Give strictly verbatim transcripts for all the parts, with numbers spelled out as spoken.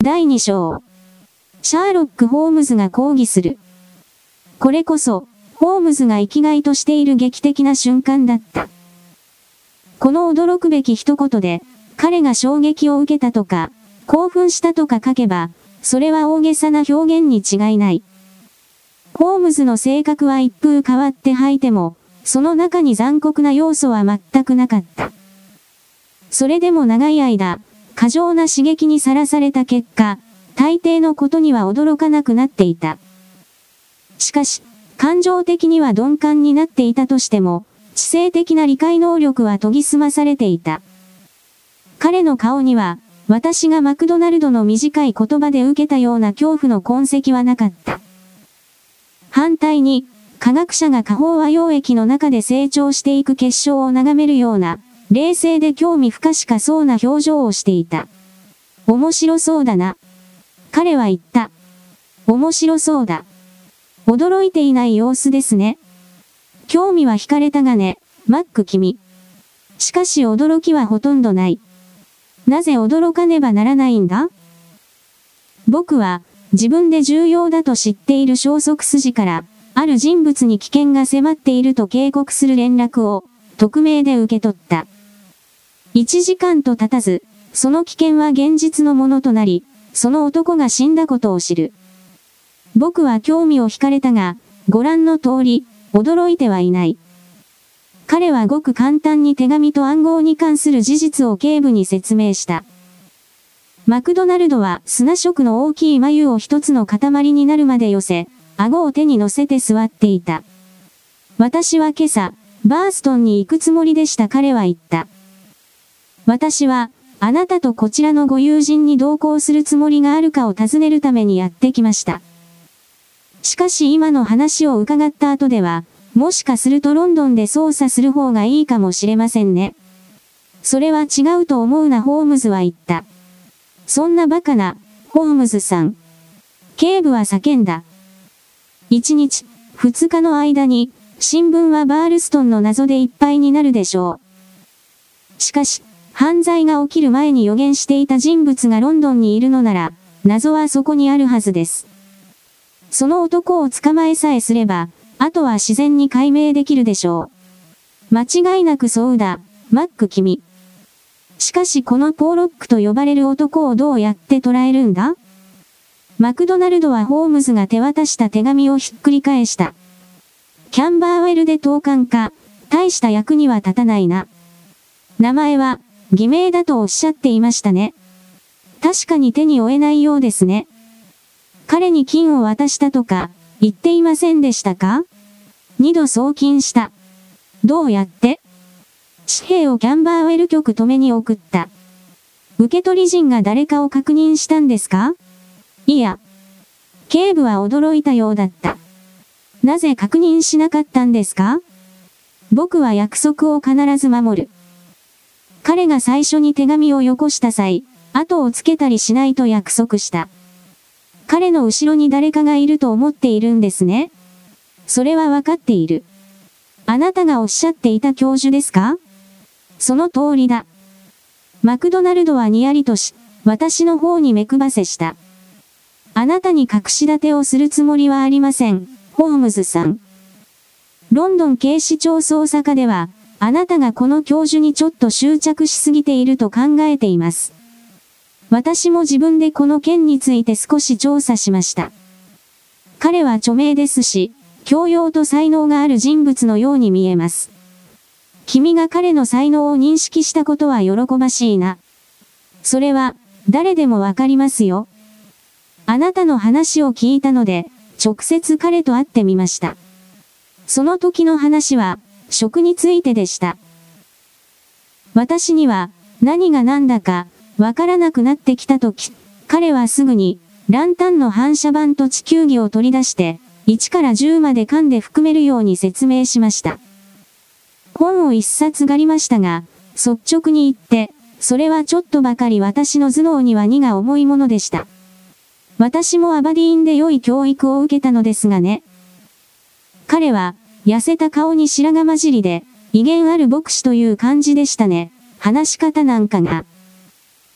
だいに章。シャーロック・ホームズが抗議する。これこそ、ホームズが生きがいとしている劇的な瞬間だった。この驚くべき一言で、彼が衝撃を受けたとか、興奮したとか書けば、それは大げさな表現に違いない。ホームズの性格は一風変わって吐いても、その中に残酷な要素は全くなかった。それでも長い間、過剰な刺激にさらされた結果、大抵のことには驚かなくなっていた。しかし、感情的には鈍感になっていたとしても、知性的な理解能力は研ぎ澄まされていた。彼の顔には、私がマクドナルドの短い言葉で受けたような恐怖の痕跡はなかった。反対に、科学者が下方和溶液の中で成長していく結晶を眺めるような、冷静で興味深しかそうな表情をしていた。面白そうだな。彼は言った。面白そうだ。驚いていない様子ですね。興味は惹かれたがね、マック君。しかし驚きはほとんどない。なぜ驚かねばならないんだ？僕は、自分で重要だと知っている消息筋から、ある人物に危険が迫っていると警告する連絡を、匿名で受け取った。一時間と経たず、その危険は現実のものとなり、その男が死んだことを知る。僕は興味を惹かれたが、ご覧の通り、驚いてはいない。彼はごく簡単に手紙と暗号に関する事実を警部に説明した。マクドナルドは砂色の大きい眉を一つの塊になるまで寄せ、顎を手に乗せて座っていた。私は今朝、バーストンに行くつもりでした。彼は言った。私は、あなたとこちらのご友人に同行するつもりがあるかを尋ねるためにやってきました。しかし今の話を伺った後では、もしかするとロンドンで捜査する方がいいかもしれませんね。それは違うと思うな、ホームズは言った。そんなバカな、ホームズさん。警部は叫んだ。一日、二日の間に、新聞はバールストンの謎でいっぱいになるでしょう。しかし、犯罪が起きる前に予言していた人物がロンドンにいるのなら、謎はそこにあるはずです。その男を捕まえさえすれば、あとは自然に解明できるでしょう。間違いなくそうだ、マック君。しかしこのポーロックと呼ばれる男をどうやって捉えるんだ？マクドナルドはホームズが手渡した手紙をひっくり返した。キャンバーウェルで投函か、大した役には立たないな。名前は、偽名だとおっしゃっていましたね。確かに手に負えないようですね。彼に金を渡したとか、言っていませんでしたか？二度送金した。どうやって？紙幣をキャンバーウェル局止めに送った。受取人が誰かを確認したんですか？いや。警部は驚いたようだった。なぜ確認しなかったんですか？僕は約束を必ず守る。彼が最初に手紙をよこした際、後をつけたりしないと約束した。彼の後ろに誰かがいると思っているんですね。それはわかっている。あなたがおっしゃっていた教授ですか？その通りだ。マクドナルドはにやりとし、私の方に目配せした。あなたに隠し立てをするつもりはありません、ホームズさん。ロンドン警視庁捜査課では、あなたがこの教授にちょっと執着しすぎていると考えています。私も自分でこの件について少し調査しました。彼は著名ですし、教養と才能がある人物のように見えます。君が彼の才能を認識したことは喜ばしいな。それは、誰でもわかりますよ。あなたの話を聞いたので、直接彼と会ってみました。その時の話は、食についてでした。私には、何が何だか、わからなくなってきたとき、彼はすぐに、ランタンの反射板と地球儀を取り出して、いちからじゅうまで噛んで含めるように説明しました。本を一冊借りましたが、率直に言って、それはちょっとばかり私の頭脳には荷が重いものでした。私もアバディーンで良い教育を受けたのですがね。彼は、痩せた顔に白髪混じりで、威厳ある牧師という感じでしたね。話し方なんかが。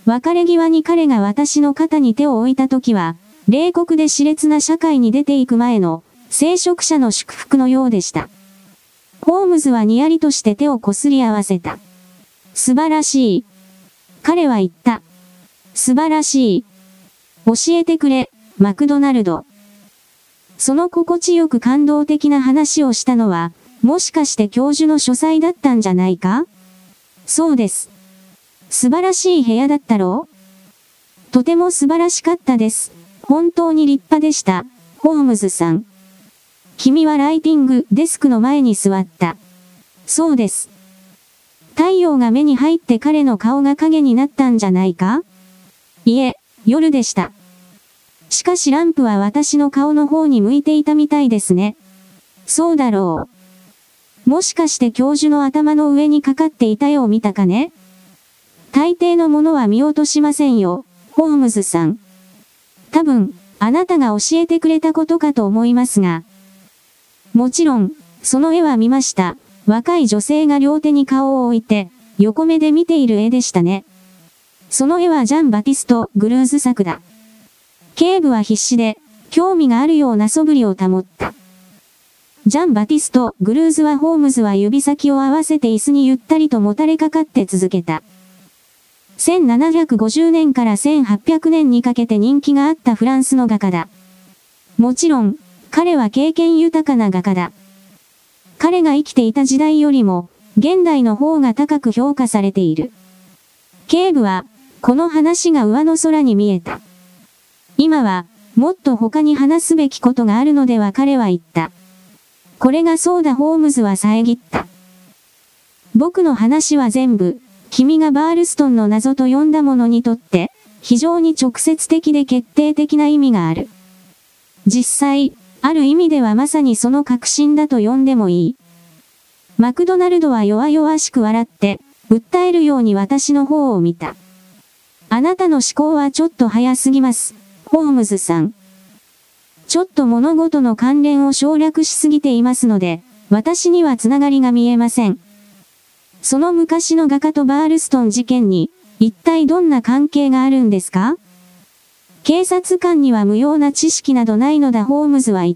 別れ際に彼が私の肩に手を置いた時は、冷酷で熾烈な社会に出ていく前の、聖職者の祝福のようでした。ホームズはにやりとして手をこすり合わせた。素晴らしい。彼は言った。素晴らしい。教えてくれ、マクドナルド。その心地よく感動的な話をしたのは、もしかして教授の書斎だったんじゃないか？そうです。素晴らしい部屋だったろう？とても素晴らしかったです。本当に立派でした、ホームズさん。君はライティングデスクの前に座った。そうです。太陽が目に入って彼の顔が影になったんじゃないか？いえ、夜でした。しかしランプは私の顔の方に向いていたみたいですね。そうだろう。もしかして教授の頭の上にかかっていた絵を見たかね？大抵のものは見落としませんよ、ホームズさん。多分、あなたが教えてくれたことかと思いますが。もちろん、その絵は見ました。若い女性が両手に顔を置いて、横目で見ている絵でしたね。その絵はジャン・バティスト・グルーズ作だ。警部は必死で、興味があるような素振りを保った。ジャン・バティスト・グルーズはホームズは指先を合わせて椅子にゆったりともたれかかって続けた。せんななひゃくごじゅうねんからせんはっぴゃくねんにかけて人気があったフランスの画家だ。もちろん、彼は経験豊かな画家だ。彼が生きていた時代よりも、現代の方が高く評価されている。警部は、この話が上の空に見えた。今は、もっと他に話すべきことがあるのでは彼は言った。これがそうだホームズは遮った。僕の話は全部、君がバールストンの謎と呼んだものにとって、非常に直接的で決定的な意味がある。実際、ある意味ではまさにその確信だと呼んでもいい。マクドナルドは弱々しく笑って、訴えるように私の方を見た。あなたの思考はちょっと早すぎます、ホームズさん。ちょっと物事の関連を省略しすぎていますので、私にはつながりが見えません。その昔の画家とバールストン事件に、一体どんな関係があるんですか？警察官には無用な知識などないのだホームズは言った。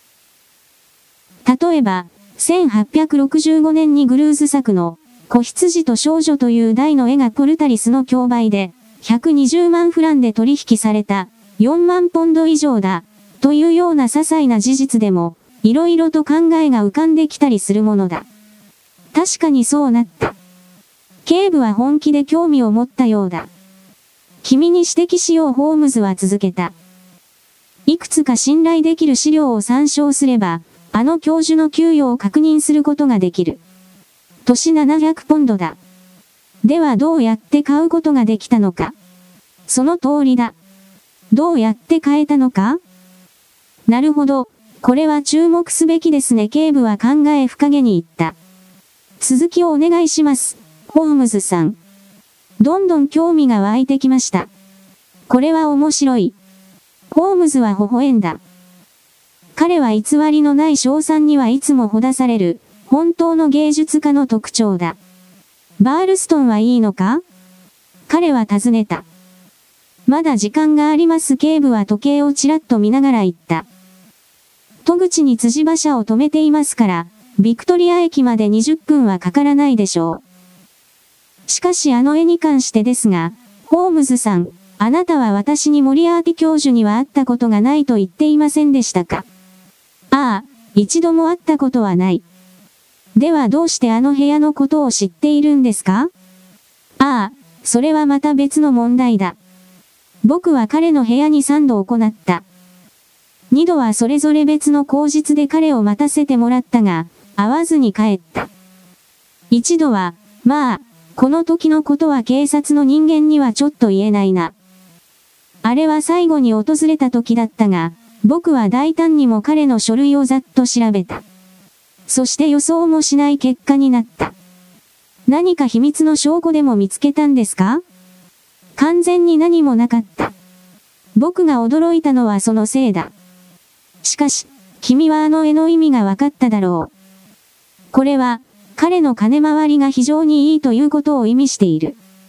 例えば、せんはっぴゃくろくじゅうごねんにグルーズ作の、子羊と少女という題の絵がポルタリスの競売で、ひゃくにじゅうまんフランで取引された、よんまんポンド以上だ、というような些細な事実でも、いろいろと考えが浮かんできたりするものだ。確かにそうなった。警部は本気で興味を持ったようだ。君に指摘しようホームズは続けた。いくつか信頼できる資料を参照すれば、あの教授の給与を確認することができる。年ななひゃくポンドだ。ではどうやって買うことができたのか。その通りだ。どうやって買えたのか？なるほど。これは注目すべきですね。警部は考え深げに言った。続きをお願いします、ホームズさん。どんどん興味が湧いてきました。これは面白い。ホームズは微笑んだ。彼は偽りのない称賛にはいつもほだされる、本当の芸術家の特徴だ。バールストンはいいのか？彼は尋ねた。まだ時間があります。警部は時計をちらっと見ながら言った。戸口に辻馬車を止めていますから、ビクトリア駅までにじゅっぷんはかからないでしょう。しかしあの絵に関してですが、ホームズさん、あなたは私にモリアーティ教授には会ったことがないと言っていませんでしたか？ああ、一度も会ったことはない。ではどうしてあの部屋のことを知っているんですか？ああ、それはまた別の問題だ。僕は彼の部屋にさんど行った。にどはそれぞれ別の口実で彼を待たせてもらったが、会わずに帰った。一度は、まあ、この時のことは警察の人間にはちょっと言えないな。あれは最後に訪れた時だったが、僕は大胆にも彼の書類をざっと調べた。そして予想もしない結果になった。何か秘密の証拠でも見つけたんですか？完全に何もなかった。僕が驚いたのはそのせいだ。しかし、君はあの絵の意味が分かっただろう。これは、彼の金回りが非常にいいということを意味している。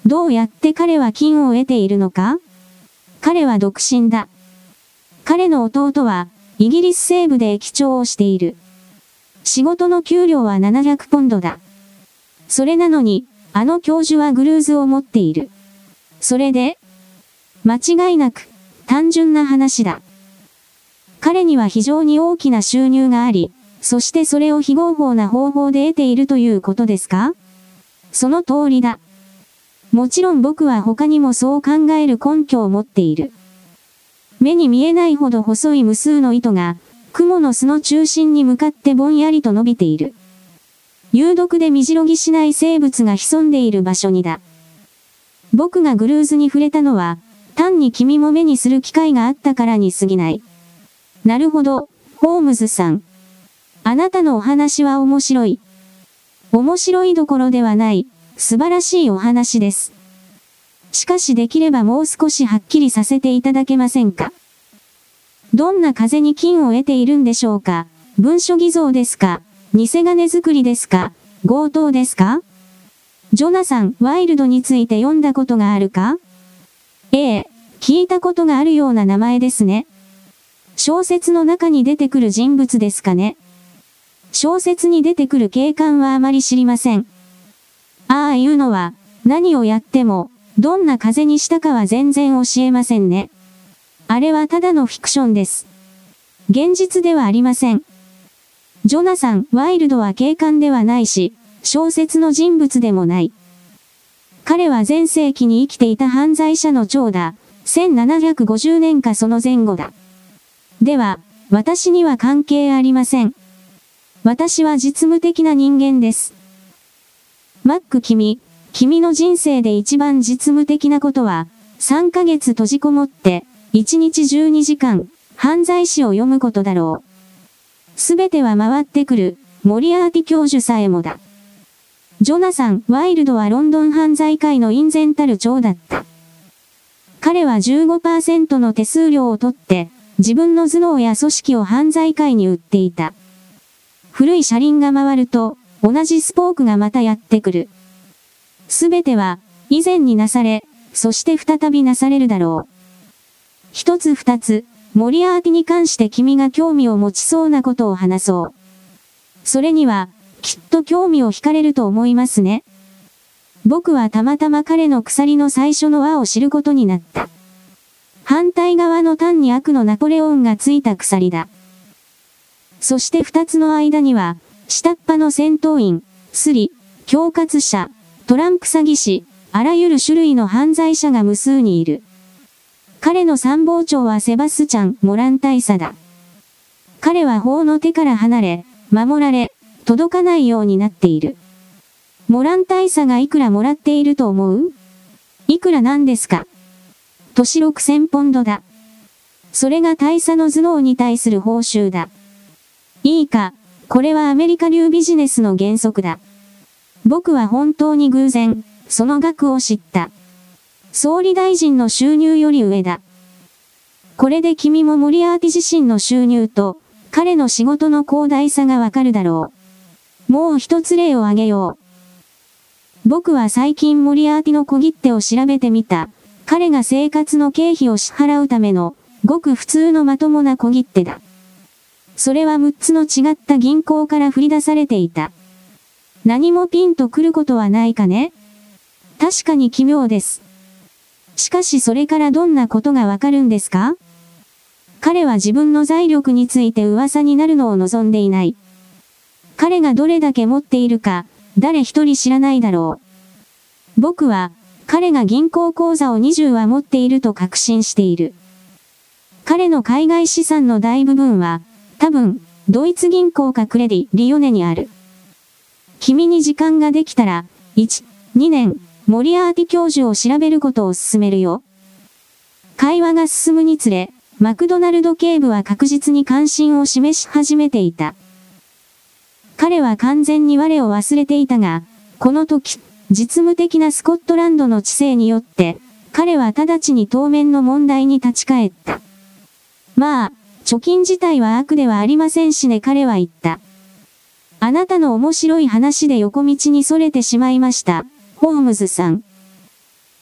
どうやって彼は金を得ているのか？彼は独身だ。彼の弟は、イギリス西部で駅長をしている。仕事の給料はななひゃくポンドだ。それなのに、あの教授はグルーズを持っている。それで？間違いなく、単純な話だ。彼には非常に大きな収入があり、そしてそれを非合法な方法で得ているということですか？その通りだ。もちろん僕は他にもそう考える根拠を持っている。目に見えないほど細い無数の糸が、雲の巣の中心に向かってぼんやりと伸びている。有毒で身白ぎしない生物が潜んでいる場所にだ。僕がグルーズに触れたのは、単に君も目にする機会があったからに過ぎない。なるほど、ホームズさん。あなたのお話は面白い。面白いどころではない、素晴らしいお話です。しかしできればもう少しはっきりさせていただけませんか？どんな風に金を得ているんでしょうか？文書偽造ですか？偽金作りですか？強盗ですか？ジョナサン・ワイルドについて読んだことがあるか？ええ、聞いたことがあるような名前ですね。小説の中に出てくる人物ですかね。小説に出てくる警官はあまり知りません。ああいうのは、何をやっても、どんな風にしたかは全然教えませんね。あれはただのフィクションです。現実ではありません。ジョナサン・ワイルドは警官ではないし、小説の人物でもない。彼は前世紀に生きていた犯罪者の長だ。せんななひゃくごじゅうねんかその前後だ。では、私には関係ありません。私は実務的な人間です。マック君、君の人生で一番実務的なことは、さんかげつ閉じこもって、いちにちじゅうにじかん、犯罪史を読むことだろう。すべては回ってくる、モリアーティ教授さえもだ。ジョナサン・ワイルドはロンドン犯罪界の隠然たる長だった。彼は じゅうごパーセント の手数料を取って、自分の頭脳や組織を犯罪界に売っていた。古い車輪が回ると、同じスポークがまたやってくる。すべては、以前になされ、そして再びなされるだろう。一つ二つ、モリアーティに関して君が興味を持ちそうなことを話そう。それには、きっと興味を惹かれると思いますね。僕はたまたま彼の鎖の最初の輪を知ることになった。反対側の単に悪のナポレオンがついた鎖だ。そして二つの間には、下っ端の戦闘員、スリ、恐喝者、トランプ詐欺師、あらゆる種類の犯罪者が無数にいる。彼の参謀長はセバスチャン・モラン大佐だ。彼は法の手から離れ、守られ、届かないようになっている。モラン大佐がいくらもらっていると思う？いくらなんですか？年ろくせんポンドだ。それが大佐の頭脳に対する報酬だ。いいか、これはアメリカ流ビジネスの原則だ。僕は本当に偶然、その額を知った。総理大臣の収入より上だ。これで君もモリアーティ自身の収入と、彼の仕事の広大さがわかるだろう。もう一つ例を挙げよう。僕は最近モリアーティの小切手を調べてみた。彼が生活の経費を支払うための、ごく普通のまともな小切手だ。それはむっつの違った銀行から振り出されていた。何もピンとくることはないかね？確かに奇妙です。しかしそれからどんなことがわかるんですか？彼は自分の財力について噂になるのを望んでいない。彼がどれだけ持っているか、誰一人知らないだろう。僕は、彼が銀行口座をにじゅうは持っていると確信している。彼の海外資産の大部分は、多分、ドイツ銀行かクレディ・リオネにある。君に時間ができたら、いち、にねん、モリアーティ教授を調べることを勧めるよ。会話が進むにつれ、マクドナルド警部は確実に関心を示し始めていた。彼は完全に我を忘れていたが、この時、実務的なスコットランドの知性によって、彼は直ちに当面の問題に立ち返った。まあ、貯金自体は悪ではありませんしね、彼は言った。あなたの面白い話で横道にそれてしまいました、ホームズさん。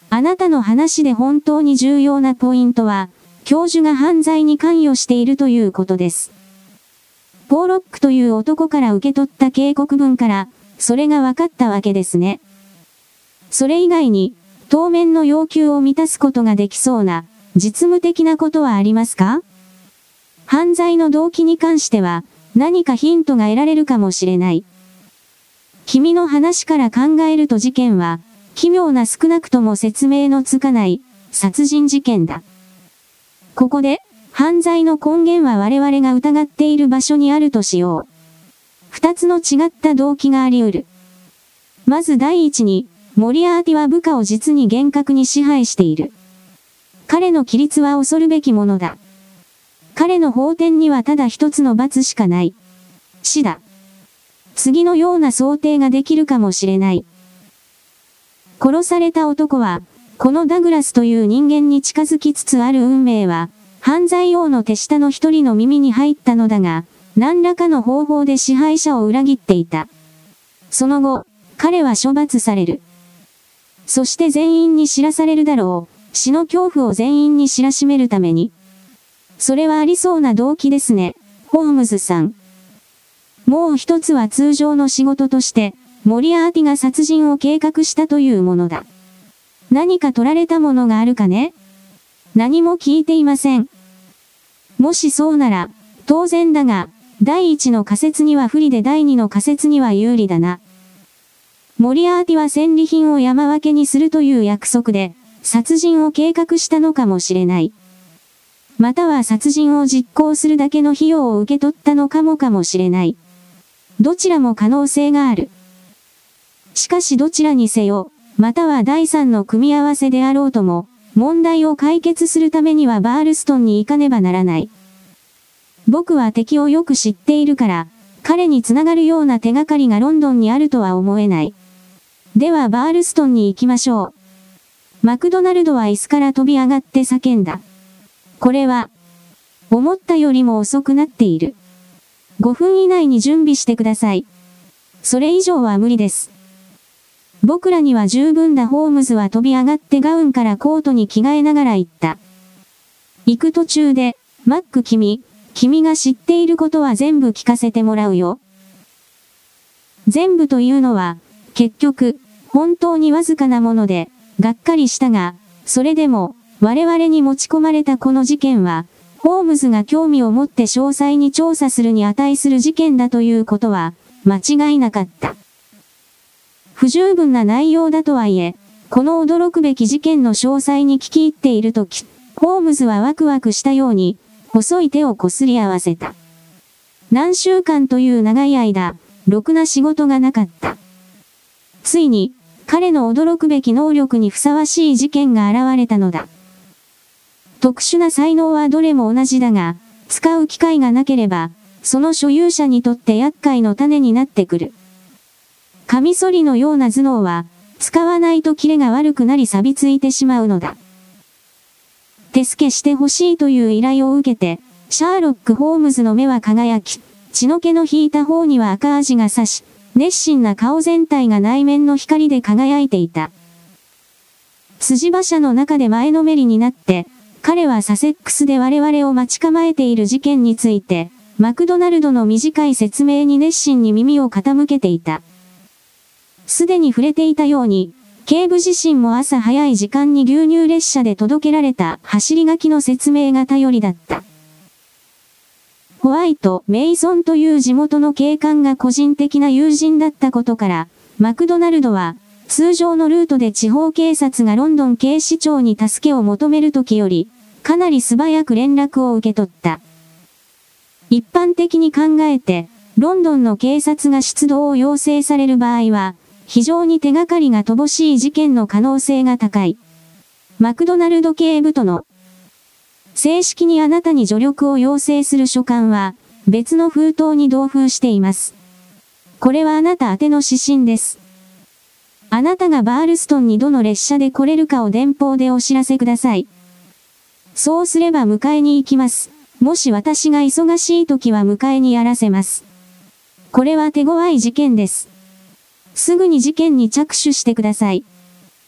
あなたの話で本当に重要なポイントは、教授が犯罪に関与しているということです。ポーロックという男から受け取った警告文から、それが分かったわけですね。それ以外に、当面の要求を満たすことができそうな、実務的なことはありますか？犯罪の動機に関しては、何かヒントが得られるかもしれない。君の話から考えると事件は、奇妙な少なくとも説明のつかない、殺人事件だ。ここで、犯罪の根源は我々が疑っている場所にあるとしよう。二つの違った動機があり得る。まず第一に、モリアーティは部下を実に厳格に支配している。彼の規律は恐るべきものだ。彼の法典にはただ一つの罰しかない。死だ。次のような想定ができるかもしれない。殺された男は、このダグラスという人間に近づきつつある運命は、犯罪王の手下の一人の耳に入ったのだが、何らかの方法で支配者を裏切っていた。その後、彼は処罰される。そして全員に知らされるだろう。死の恐怖を全員に知らしめるために。それはありそうな動機ですね、ホームズさん。もう一つは通常の仕事として、モリアーティが殺人を計画したというものだ。何か取られたものがあるかね？何も聞いていません。もしそうなら、当然だが、第一の仮説には不利で第二の仮説には有利だな。モリアーティは戦利品を山分けにするという約束で、殺人を計画したのかもしれない。または殺人を実行するだけの費用を受け取ったのかもかもしれない。どちらも可能性がある。しかしどちらにせよ、または第三の組み合わせであろうとも、問題を解決するためにはバールストンに行かねばならない。僕は敵をよく知っているから、彼につながるような手がかりがロンドンにあるとは思えない。ではバールストンに行きましょう。マクドナルドは椅子から飛び上がって叫んだ。これは、思ったよりも遅くなっている。ごふん以内に準備してください。それ以上は無理です。僕らには十分だ。ホームズは飛び上がってガウンからコートに着替えながら言った。行く途中で、マック君、君が知っていることは全部聞かせてもらうよ。全部というのは、結局、本当にわずかなもので、がっかりしたが、それでも、我々に持ち込まれたこの事件は、ホームズが興味を持って詳細に調査するに値する事件だということは、間違いなかった。不十分な内容だとはいえ、この驚くべき事件の詳細に聞き入っているとき、ホームズはワクワクしたように、細い手をこすり合わせた。何週間という長い間、ろくな仕事がなかった。ついに、彼の驚くべき能力にふさわしい事件が現れたのだ。特殊な才能はどれも同じだが、使う機会がなければ、その所有者にとって厄介の種になってくる。カミソリのような頭脳は、使わないとキレが悪くなり錆びついてしまうのだ。手付けしてほしいという依頼を受けて、シャーロック・ホームズの目は輝き、血の気の引いた方には赤味が差し、熱心な顔全体が内面の光で輝いていた。筋馬車の中で前のめりになって、彼はサセックスで我々を待ち構えている事件について、マクドナルドの短い説明に熱心に耳を傾けていた。すでに触れていたように、警部自身も朝早い時間に牛乳列車で届けられた走り書きの説明が頼りだった。ホワイト・メイソンという地元の警官が個人的な友人だったことから、マクドナルドは、通常のルートで地方警察がロンドン警視庁に助けを求めるときより、かなり素早く連絡を受け取った。一般的に考えて、ロンドンの警察が出動を要請される場合は、非常に手がかりが乏しい事件の可能性が高い。マクドナルド警部殿。正式にあなたに助力を要請する書簡は、別の封筒に同封しています。これはあなた宛ての指針です。あなたがバールストンにどの列車で来れるかを電報でお知らせください。そうすれば迎えに行きます。もし私が忙しい時は迎えにやらせます。これは手強い事件です。すぐに事件に着手してください。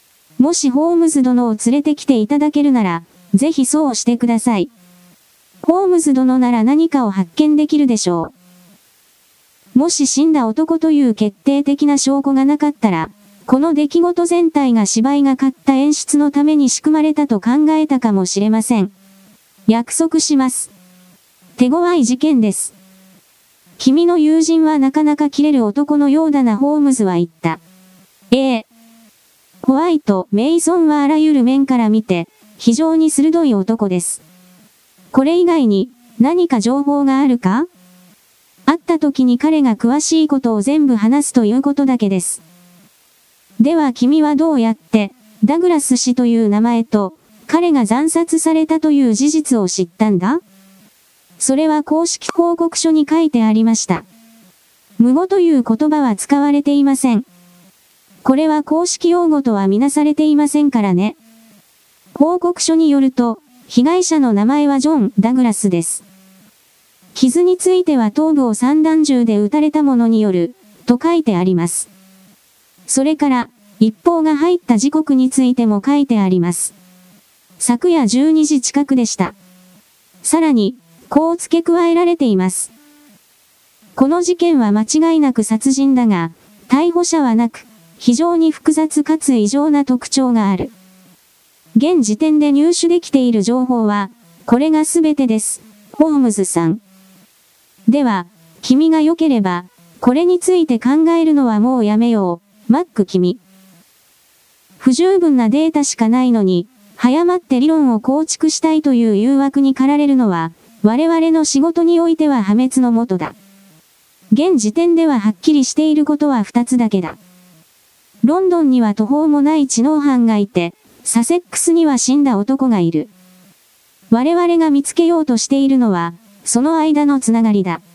もしホームズ殿を連れてきていただけるなら、ぜひそうしてください。ホームズ殿なら何かを発見できるでしょう。もし死んだ男という決定的な証拠がなかったら、この出来事全体が芝居がかった演出のために仕組まれたと考えたかもしれません。約束します。手強い事件です。君の友人はなかなか切れる男のようだな、ホームズは言った。ええ。ホワイト・メイソンはあらゆる面から見て、非常に鋭い男です。これ以外に、何か情報があるか？会った時に彼が詳しいことを全部話すということだけです。では君はどうやって、ダグラス氏という名前と、彼が惨殺されたという事実を知ったんだ？それは公式報告書に書いてありました。無語という言葉は使われていません。これは公式用語とはみなされていませんからね。報告書によると、被害者の名前はジョン・ダグラスです。傷については頭部を散弾銃で撃たれたものによる、と書いてあります。それから、一報が入った時刻についても書いてあります。昨夜じゅうにじ近くでした。さらに、こう付け加えられています。この事件は間違いなく殺人だが、逮捕者はなく、非常に複雑かつ異常な特徴がある。現時点で入手できている情報は、これが全てです、ホームズさん。では、君が良ければ、これについて考えるのはもうやめよう、マック君。不十分なデータしかないのに、早まって理論を構築したいという誘惑に駆られるのは、我々の仕事においては破滅のもとだ。現時点でははっきりしていることは二つだけだ。ロンドンには途方もない知能犯がいて、サセックスには死んだ男がいる。我々が見つけようとしているのは、その間のつながりだ。